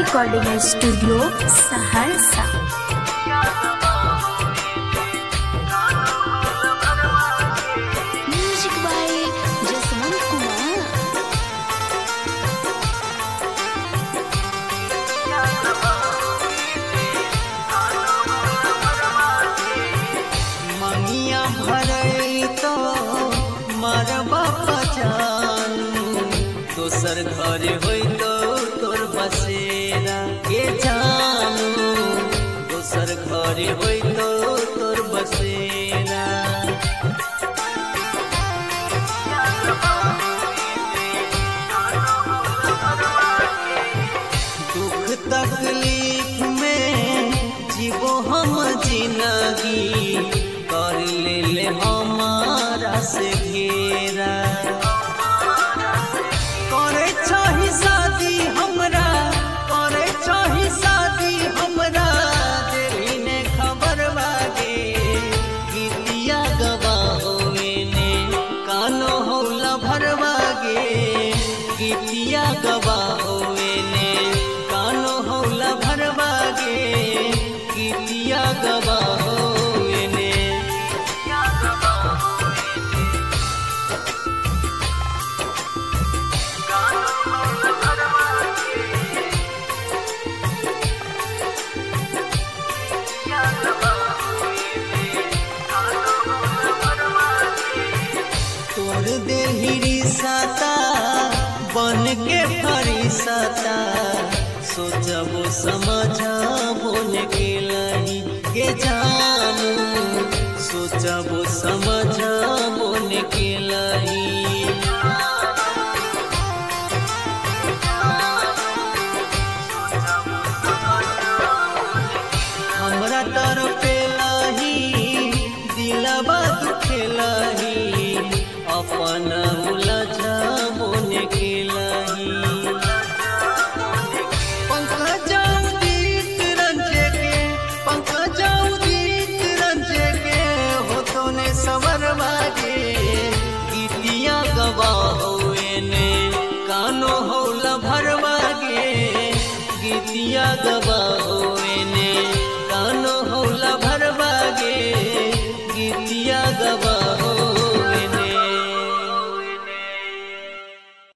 Recording studio Saharsa. Music by Jaswant Kumar. मंगिया भरई तो मरबा जानू दोसर घर होई तो तोर बसेरा के जानू दोसर घर होई तो तोर बसेरा। दुख तकलीफ में जीवो हम जिंदगी कर ले हमारा से घेरा। करे चाही शादी हमरा करे चाही शादी हमरा देवी ने खबर बागे गीतिया गवाओवे ने कानो हौला भरवागे गीतिया गवाओवे ने कानो हौला भरवागे गीतिया गवाओवे ने। तोर देहिरी साता बन के फरिसाता सोचबो समझबो ने केलही के जानू सोचबो समझबो ने केलही। हमरा तरफे लही दिलबा दुखेलही अपन उलझबो ने केलही। पंकज उदित रंजे के पंकज उदित रंजे के होतो ने सवरवागे गीतिया गवाओवे ने कानो हौला भरवागे गीतिया गवाओवे ने कानो हौला भरवागे गीतिया गवा।